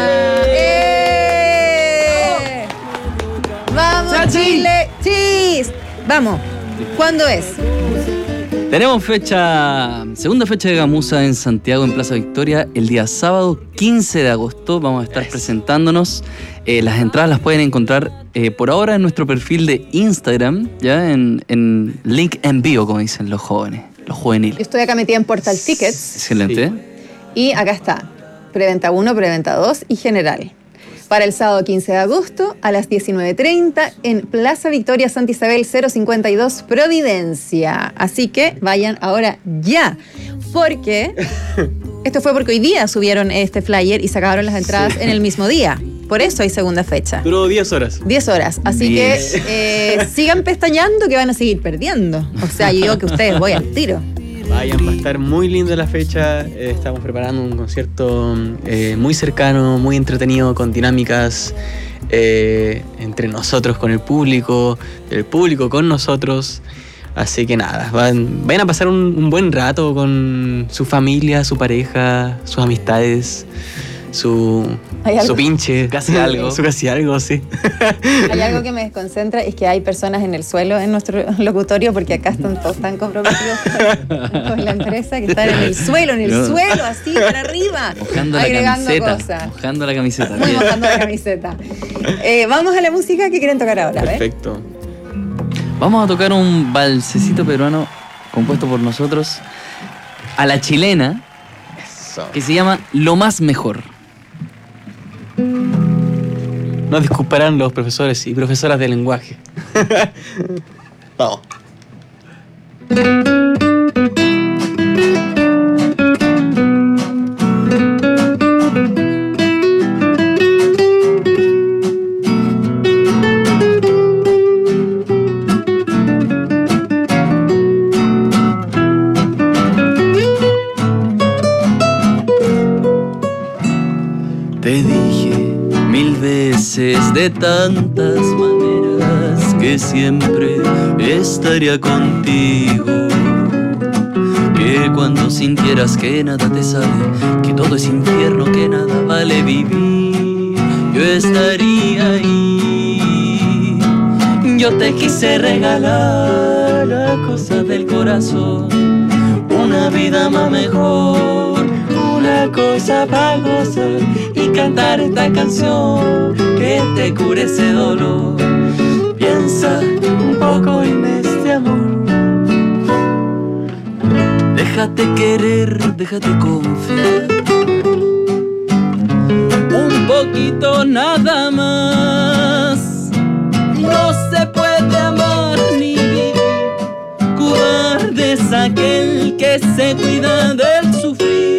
¡Eh! ¡Vamos, Chile! ¡Chis! Vamos. ¿Cuándo es? Tenemos fecha, segunda fecha de Gamuza en Santiago, en Plaza Victoria, el día sábado quince de agosto. Vamos a estar presentándonos. Eh, las entradas las pueden encontrar eh, por ahora en nuestro perfil de Instagram, ya en, en link en bio, como dicen los jóvenes, los juveniles. Yo estoy acá metida en Portal Tickets. Excelente. Y acá está. Preventa uno, preventa dos y general. Para el sábado quince de agosto a las diecinueve treinta en Plaza Victoria Santa Isabel cero cincuenta y dos Providencia. Así que vayan ahora ya. Porque esto fue porque hoy día subieron este flyer y sacaron las entradas Sí. en el mismo día. Por eso hay segunda fecha. Duró diez horas. diez horas. Así diez. que eh, sigan pestañando que van a seguir perdiendo. O sea, yo digo que ustedes voy al tiro. Vayan, va a estar muy linda la fecha. Eh, estamos preparando un concierto eh, muy cercano, muy entretenido, con dinámicas eh, entre nosotros con el público, el público con nosotros. Así que nada, van, vayan a pasar un, un buen rato con su familia, su pareja, sus amistades, su, ¿Hay algo? su pinche, casi algo. Su casi algo, sí. Hay algo que me desconcentra, es que hay personas en el suelo en nuestro locutorio, porque acá están todos tan comprometidos con, con la empresa, que están en el suelo, en el No. suelo, así, para arriba, Mojando la agregando camiseta. cosas. Mojando la camiseta. Muy Bien. mojando la camiseta. Eh, vamos a la música que quieren tocar ahora, ¿ves? Perfecto. Vamos a tocar un balsecito peruano compuesto por nosotros a la chilena, que se llama Lo Más Mejor. Nos disculparán los profesores y profesoras de lenguaje. Vamos. Te dije mil veces de tantas maneras que siempre estaría contigo. Que cuando sintieras que nada te sale, que todo es infierno, que nada vale vivir, yo estaría ahí. Yo te quise regalar las cosas del corazón, una vida más mejor, una cosa para gozar y cantar esta canción que te cure ese dolor. Piensa un poco en este amor, déjate querer, déjate confiar, un poquito nada más. No se puede amar ni vivir, cobarde es aquel que se cuida del sufrir.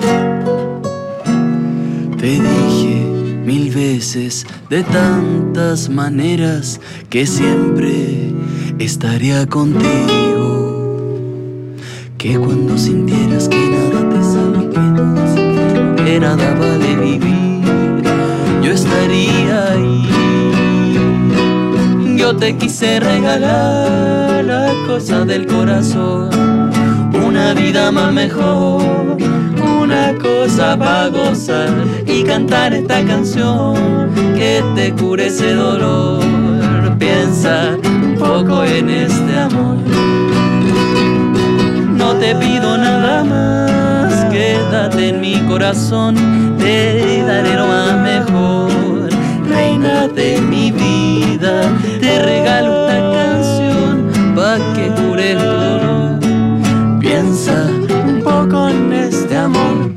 Te dije mil veces de tantas todas maneras que siempre estaría contigo. Que cuando sintieras que nada te sale, que nada sintieras, que nada vale vivir, yo estaría ahí. Yo te quise regalar las cosas del corazón, una vida más mejor, una cosa para gozar y cantar esta canción que te cure ese dolor. Piensa un poco en este amor. No te pido nada más, quédate en mi corazón, te daré lo más mejor. Reina de mi vida, te regalo esta canción pa' que cure el dolor. Piensa un poco en este amor.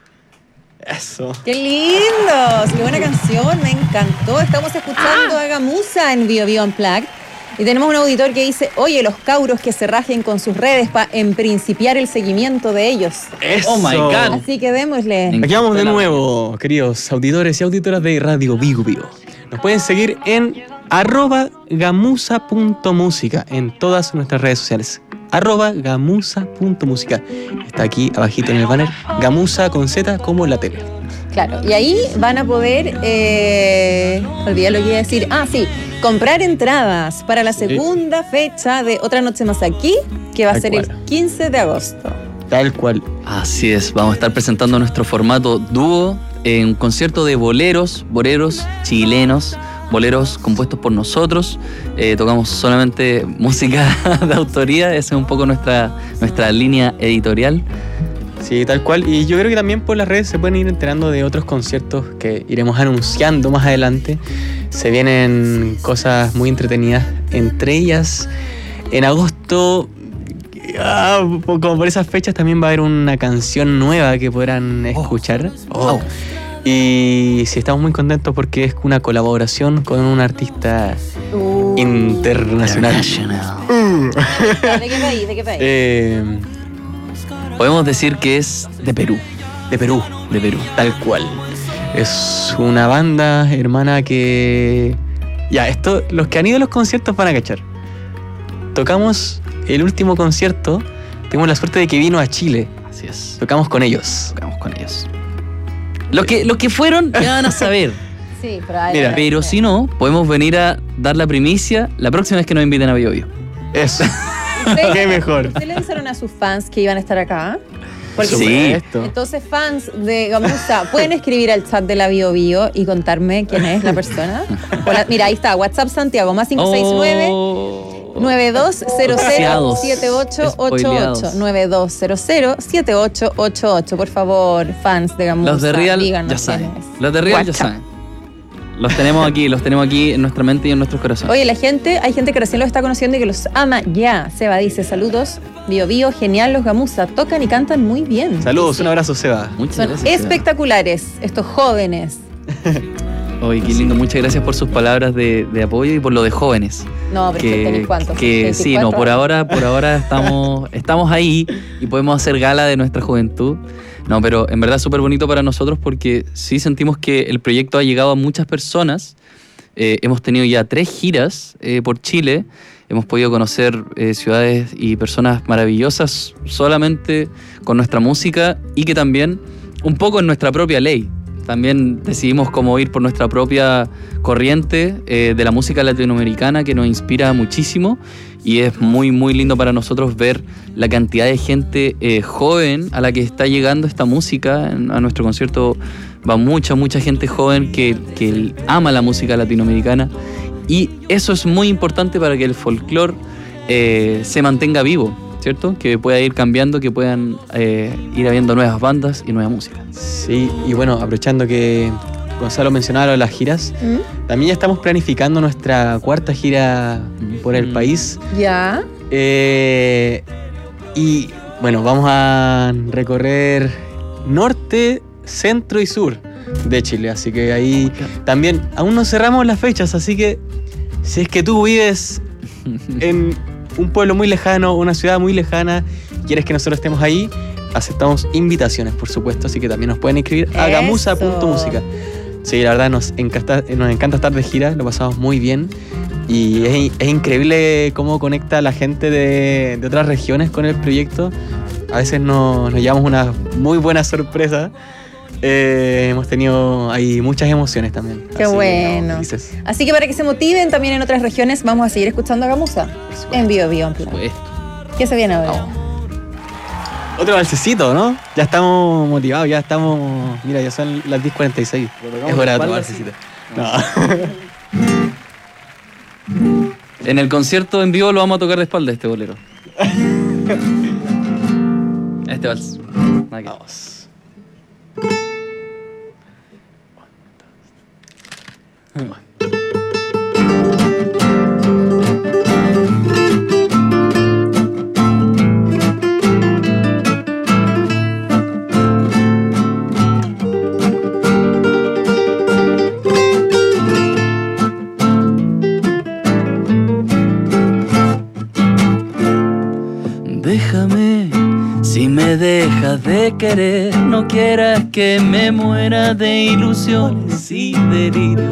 Eso. ¡Qué lindos! ¡Qué buena canción! Me encantó. Estamos escuchando a Gamuza en Bio Bio Unplugged. Y tenemos un auditor que dice, oye, los cauros que se rajen con sus redes para en principiar el seguimiento de ellos. Eso. Oh my God. Así que démosle. Aquí vamos de nuevo, queridos auditores y auditoras de Radio Bio Bio. Nos pueden seguir en arroba gamusa.música en todas nuestras redes sociales. Arroba gamusa.música. Está aquí abajito en el banner. Gamusa con Z como la tele. Claro, y ahí van a poder, eh, olvidé lo que iba a decir, ah, sí, comprar entradas para la segunda fecha de Otra Noche Más Aquí, que va a Tal ser cual. el quince de agosto. Tal cual. Así es, vamos a estar presentando nuestro formato dúo en un concierto de boleros, boleros chilenos, boleros compuestos por nosotros. Eh, tocamos solamente música de autoría, esa es un poco nuestra, nuestra línea editorial. Sí, tal cual. Y yo creo que también por las redes se pueden ir enterando de otros conciertos que iremos anunciando más adelante. Se vienen cosas muy entretenidas. Entre ellas, en agosto, ah, como por esas fechas, también va a haber una canción nueva que podrán escuchar. Oh. Y sí, estamos muy contentos porque es una colaboración con un artista Uh. internacional. ¿De qué país? ¿De qué país? Eh, Podemos decir que es de Perú. De Perú. De Perú. Tal cual. Es una banda hermana que... Ya, esto, los que han ido a los conciertos van a cachar. Tocamos el último concierto, tuvimos la suerte de que vino a Chile. Así es. Tocamos con ellos. Tocamos con ellos. Los que, los que fueron ya van a saber. Sí, pero ahí Mira, pero si no, podemos venir a dar la primicia la próxima vez que nos inviten a Bio Bio. Eso. ¿Ustedes- Qué mejor. ¿Ustedes le avisaron a sus fans que iban a estar acá? Porque Sí. entonces, fans de Gamuza, ¿pueden escribir al chat de la Bio Bio y contarme quién es la persona? O la- mira, ahí está, WhatsApp Santiago, más cinco seis nueve, nueve dos cero cero, siete ocho ocho ocho. Spoileados. nueve dos cero cero, siete ocho ocho ocho. Por favor, fans de Gamuza, Los de Real díganos ya quién saben. es. Los de Real ya WhatsApp. saben. Los tenemos aquí, los tenemos aquí en nuestra mente y en nuestros corazones. Oye, la gente, hay gente que recién los está conociendo y que los ama ya. Seba dice, saludos, Bio Bio, genial, los Gamuza tocan y cantan muy bien. Saludos, un abrazo, Seba. Muchas Son gracias. Seba. espectaculares estos jóvenes. Oye, qué lindo. Muchas gracias por sus palabras de, de apoyo y por lo de jóvenes. No, pero es que tenéis cuántos, que sí, no, veinticuatro por años. ahora, por ahora estamos, estamos ahí y podemos hacer gala de nuestra juventud. No, pero en verdad es súper bonito para nosotros porque sí sentimos que el proyecto ha llegado a muchas personas. Eh, hemos tenido ya tres giras eh, por Chile. Hemos podido conocer eh, ciudades y personas maravillosas solamente con nuestra música y que también un poco en nuestra propia ley. También decidimos cómo ir por nuestra propia corriente eh, de la música latinoamericana que nos inspira muchísimo y es muy muy lindo para nosotros ver la cantidad de gente eh, joven a la que está llegando esta música. A nuestro concierto va mucha, mucha gente joven que, que ama la música latinoamericana y eso es muy importante para que el folclore eh, se mantenga vivo, ¿cierto? Que pueda ir cambiando, que puedan eh, ir habiendo nuevas bandas y nueva música. Sí, y bueno, aprovechando que Gonzalo mencionaba lo de las giras, ¿Mm? también ya estamos planificando nuestra cuarta gira por el país. Ya. Eh, y bueno, vamos a recorrer norte, centro y sur de Chile. Así que ahí también aún no cerramos las fechas, así que si es que tú vives en un pueblo muy lejano, una ciudad muy lejana, quieres que nosotros estemos ahí, aceptamos invitaciones, por supuesto, así que también nos pueden escribir a Eso. gamusa punto música. Sí, la verdad nos encanta, nos encanta estar de gira, lo pasamos muy bien. Y es, es increíble cómo conecta a la gente de, de otras regiones con el proyecto. A veces nos, nos llevamos una muy buena sorpresa. Eh, hemos tenido ahí muchas emociones también. Qué Así, bueno. no, dices, Así que para que se motiven también en otras regiones, vamos a seguir escuchando a Gamuza en Bio Bio Unplugged. ¿Qué se viene ahora? otro balsecito, ¿no? Ya estamos motivados, ya estamos... Mira, ya son las diez cuarenta y seis. Es hora de otro balsecito. No. En el concierto en vivo lo vamos a tocar de espalda este bolero. Este vals. Vamos. Déjame, si me dejas de querer, no quieras que me muera de ilusiones y delirios.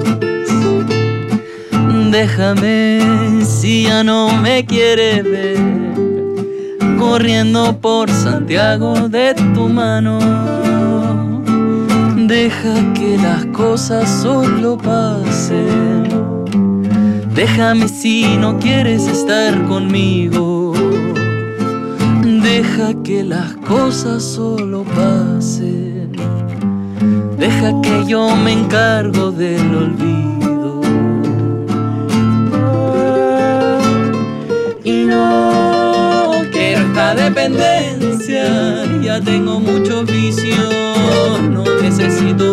Déjame, si ya no me quieres ver, corriendo por Santiago de tu mano. Deja que las cosas solo pasen. Déjame si no quieres estar conmigo. Deja que las cosas solo pasen. Deja que yo me encargo del olvido. Y no quiero esta dependencia. Ya tengo muchos vicios, no necesito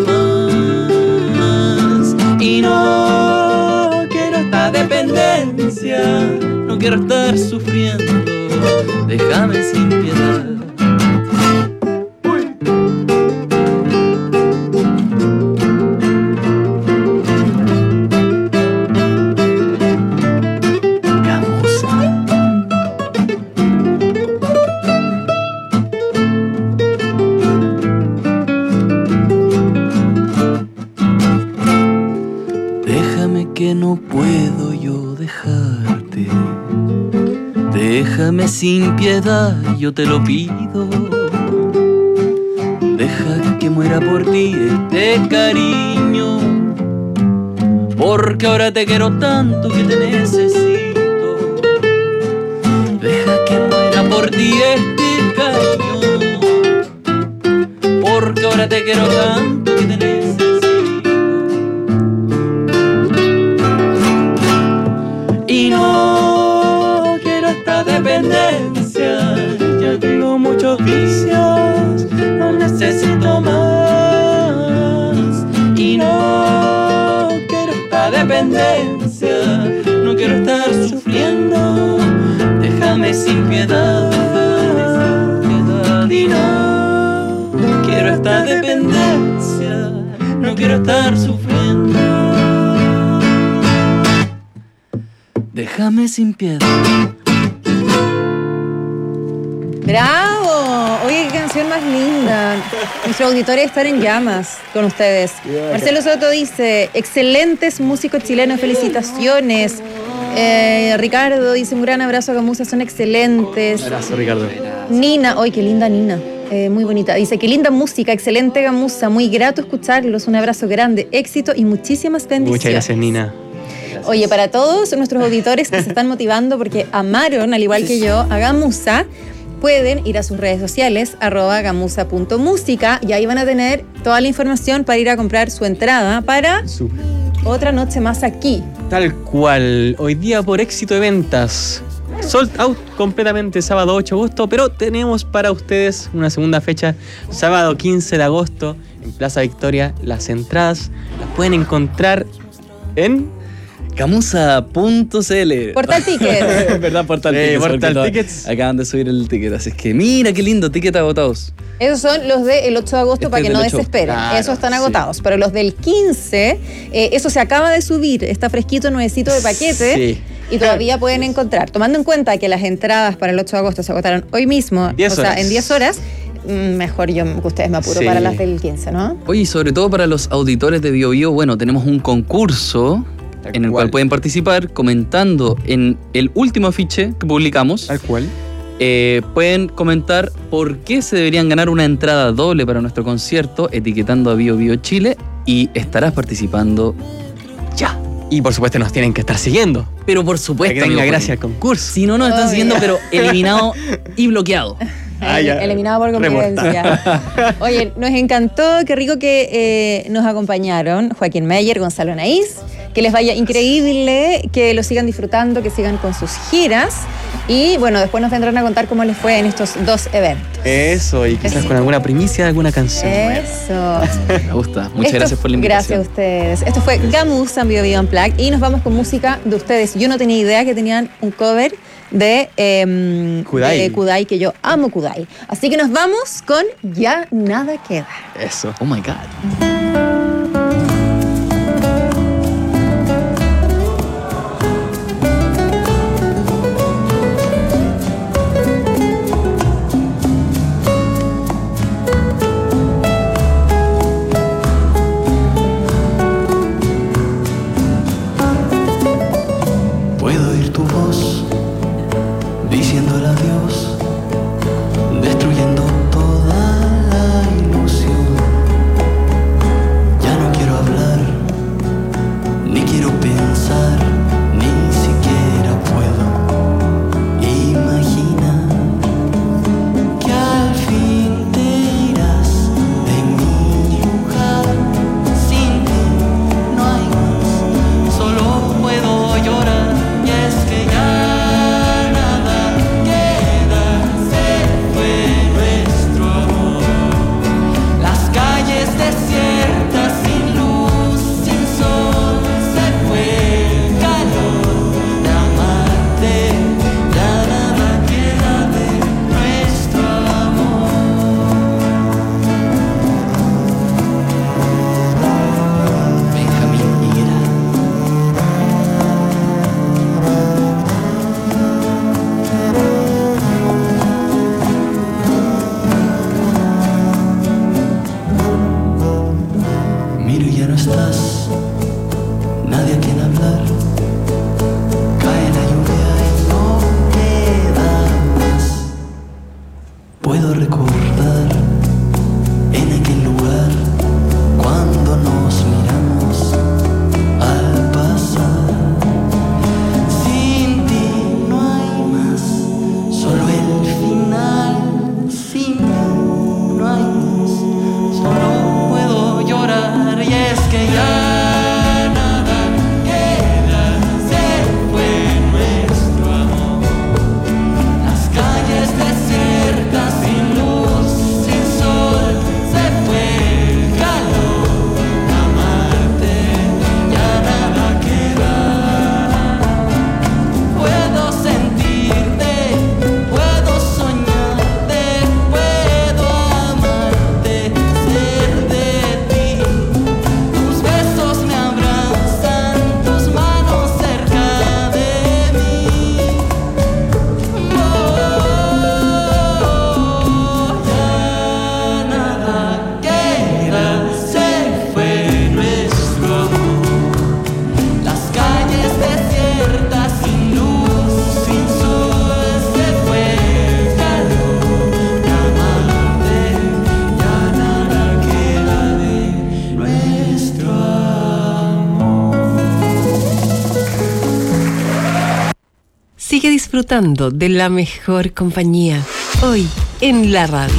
más. Y no quiero esta dependencia. No quiero estar sufriendo. Déjame sin piedad. Déjame que no puedo yo dejarte. Déjame sin piedad, yo te lo pido. Deja que muera por ti este cariño, porque ahora te quiero tanto que te necesito. Deja que muera por ti este cariño, porque ahora te quiero tanto que te necesito. Y no dependencia, ya tengo muchos vicios, no necesito más. Y no quiero esta dependencia, no quiero estar sufriendo. Déjame sin piedad, y no quiero esta dependencia, no quiero estar sufriendo. Déjame sin piedad. ¡Bravo! Oye, qué canción más linda. Nuestro auditorio estar en llamas con ustedes. Marcelo Soto dice, excelentes músicos chilenos, felicitaciones. Eh, Ricardo dice, un gran abrazo a Gamuza, son excelentes. Un abrazo, Ricardo. Nina, ¡ay, qué linda Nina! Eh, muy bonita. Dice, qué linda música, excelente Gamuza, muy grato escucharlos, un abrazo grande, éxito y muchísimas bendiciones. Muchas gracias, Nina. Oye, para todos nuestros auditores que se están motivando porque amaron, al igual que yo, a Gamuza, pueden ir a sus redes sociales, arroba gamuza punto música, y ahí van a tener toda la información para ir a comprar su entrada para Super. otra noche más aquí. Tal cual. Hoy día por éxito de ventas. Sold out completamente sábado ocho de agosto, pero tenemos para ustedes una segunda fecha, sábado quince de agosto, en Plaza Victoria. Las entradas las pueden encontrar en... Gamuza punto c l. Portal Tickets. ¿Verdad? Portal Eh, Tickets. Portal porque Tickets. Acaban de subir el ticket, así es que mira qué lindo, ticket agotados. Esos son los del ocho de agosto, Este para que es no del ocho. desesperen. Claro, Esos están sí. agotados. Pero los del quince, eh, eso se acaba de subir. Está fresquito, nuevecito de paquete. Sí. Y todavía pueden encontrar. Tomando en cuenta que las entradas para el ocho de agosto se agotaron hoy mismo, diez o sea, horas. en diez horas, mm, mejor yo que ustedes me apuro Sí. para las del quince, ¿no? Oye, y sobre todo para los auditores de Bio Bio, bueno, tenemos un concurso en el cual pueden participar comentando en el último afiche que publicamos. Tal cual. Eh, pueden comentar por qué se deberían ganar una entrada doble para nuestro concierto, etiquetando a Bio Bio Chile, y estarás participando ya. Y por supuesto nos tienen que estar siguiendo. Pero por supuesto, Para que tenga amigo, gracia al concurso. Si no nos están Obvio. siguiendo, pero eliminado y bloqueado. Ah, ya. Eliminado por competencia. Oye, nos encantó, qué rico que eh, nos acompañaron Joaquín Meyer, Gonzalo Naís, que les vaya increíble, que lo sigan disfrutando, que sigan con sus giras y bueno, después nos vendrán a contar cómo les fue en estos dos eventos. Eso, y quizás Eso. con alguna primicia de alguna canción. Eso. Me gusta. Muchas Esto- gracias por la invitación. Gracias a ustedes. Esto fue Gamuza en Bio Bio Unplugged y nos vamos con música de ustedes. Yo no tenía idea que tenían un cover de, eh, Kudai. de Kudai, que yo amo Kudai. Así que nos vamos con Ya Nada Queda. Eso. Oh my God. Puedo oír tu voz diciéndole adiós, destruyendo toda la ilusión. Ya no quiero hablar, ni quiero pensar, ni siquiera puedo imaginar que al fin te irás de mi lugar. Sin ti no hay más, solo puedo llorar. Y es que ya nada queda, se fue nuestro amor. Las calles desiertas, sin luz, sin sol, se fue el calor de amarte. Ya nada queda de nuestro amor. Benjamín Higuera. Miro y ya no estás, nadie a quien hablar. Cae la lluvia y no queda más. Puedo recordar en aquel lugar cuando nos miramos al pasar. Sin ti no hay más, solo el final. Sin ti no hay más, solo puedo llorar. Y es que ya nada queda, se fue nuestro amor. Las calles desiertas, sin luz, sin sol, se fue el calor de amarte. Ya nada queda. Puedo sentirte, puedo soñarte, puedo amarte, ser de ti. Tus besos me abrazan, tus manos cerca de mí. Oh, ya nada queda, se fue nuestro amor. Las calles desiertas, sin luz, sin sol, se fue el calor de amarte. Ya nada queda de nuestro amor. Sigue disfrutando de la mejor compañía. Hoy en la radio.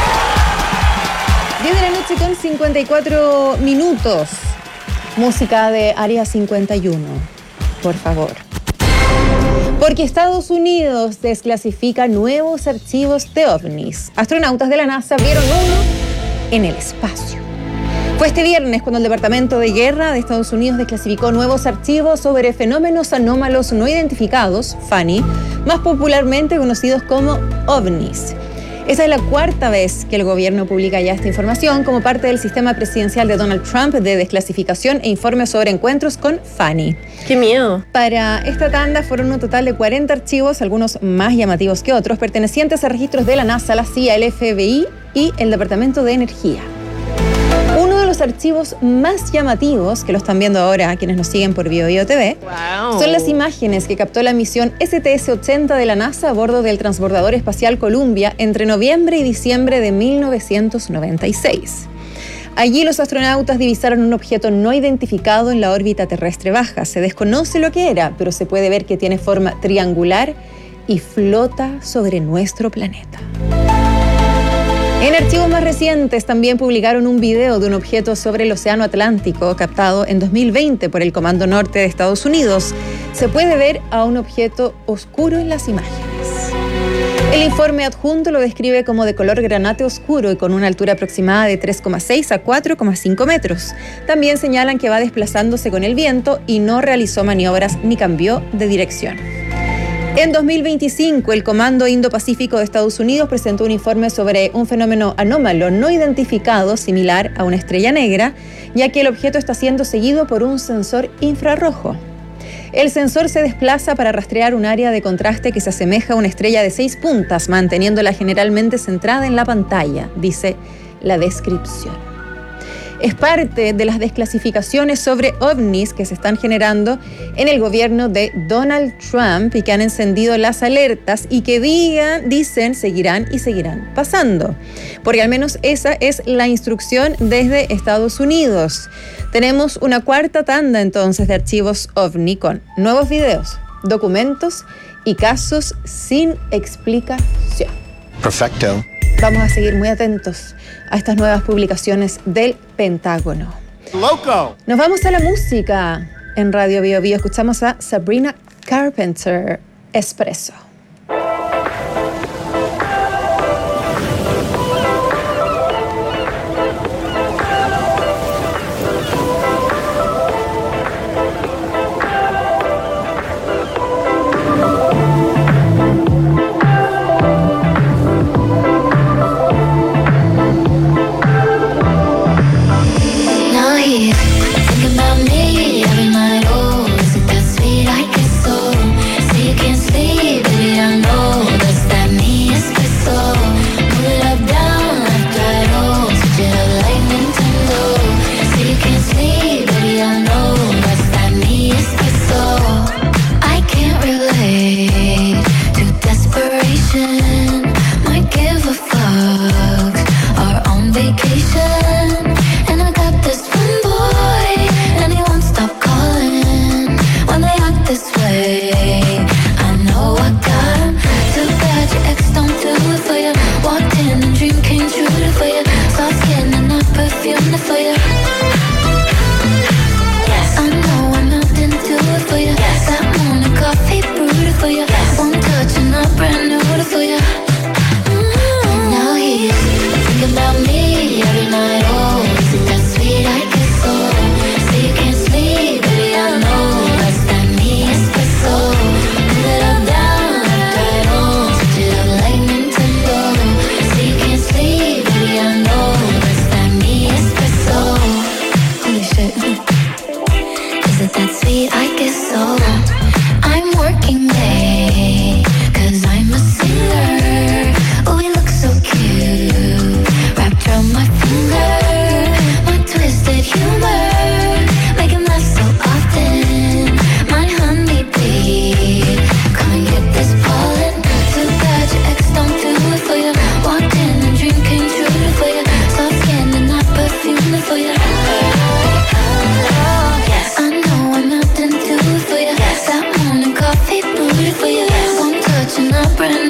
diez de la noche con cincuenta y cuatro minutos. Música de Área cincuenta y uno, por favor. Porque Estados Unidos desclasifica nuevos archivos de ovnis. Astronautas de la NASA vieron uno en el espacio. Fue este viernes cuando el Departamento de Guerra de Estados Unidos desclasificó nuevos archivos sobre fenómenos anómalos no identificados, F A N I, más popularmente conocidos como ovnis. Esa es la cuarta vez que el gobierno publica ya esta información como parte del sistema presidencial de Donald Trump de desclasificación e informes sobre encuentros con F A N I. ¡Qué miedo! Para esta tanda fueron un total de cuarenta archivos, algunos más llamativos que otros, pertenecientes a registros de la NASA, la C I A, el F B I y el Departamento de Energía. Uno de los archivos más llamativos, que lo están viendo ahora quienes nos siguen por BioBio T V, wow. son las imágenes que captó la misión S T S ochenta de la NASA a bordo del transbordador espacial Columbia entre noviembre y diciembre de mil novecientos noventa y seis. Allí los astronautas divisaron un objeto no identificado en la órbita terrestre baja. Se desconoce lo que era, pero se puede ver que tiene forma triangular y flota sobre nuestro planeta. En archivos más recientes también publicaron un video de un objeto sobre el Océano Atlántico captado en dos mil veinte por el Comando Norte de Estados Unidos. Se puede ver a un objeto oscuro en las imágenes. El informe adjunto lo describe como de color granate oscuro y con una altura aproximada de tres coma seis a cuatro coma cinco metros. También señalan que va desplazándose con el viento y no realizó maniobras ni cambió de dirección. En dos mil veinticinco, el Comando Indo-Pacífico de Estados Unidos presentó un informe sobre un fenómeno anómalo no identificado similar a una estrella negra, ya que el objeto está siendo seguido por un sensor infrarrojo. El sensor se desplaza para rastrear un área de contraste que se asemeja a una estrella de seis puntas, manteniéndola generalmente centrada en la pantalla, dice la descripción. Es parte de las desclasificaciones sobre ovnis que se están generando en el gobierno de Donald Trump y que han encendido las alertas y que digan, dicen seguirán y seguirán pasando. Porque al menos esa es la instrucción desde Estados Unidos. Tenemos una cuarta tanda entonces de archivos ovni con nuevos videos, documentos y casos sin explicación. Perfecto. Vamos a seguir muy atentos a estas nuevas publicaciones del Pentágono. Loco. Nos vamos a la música. En Radio Bio Bio escuchamos a Sabrina Carpenter, Espresso. Brand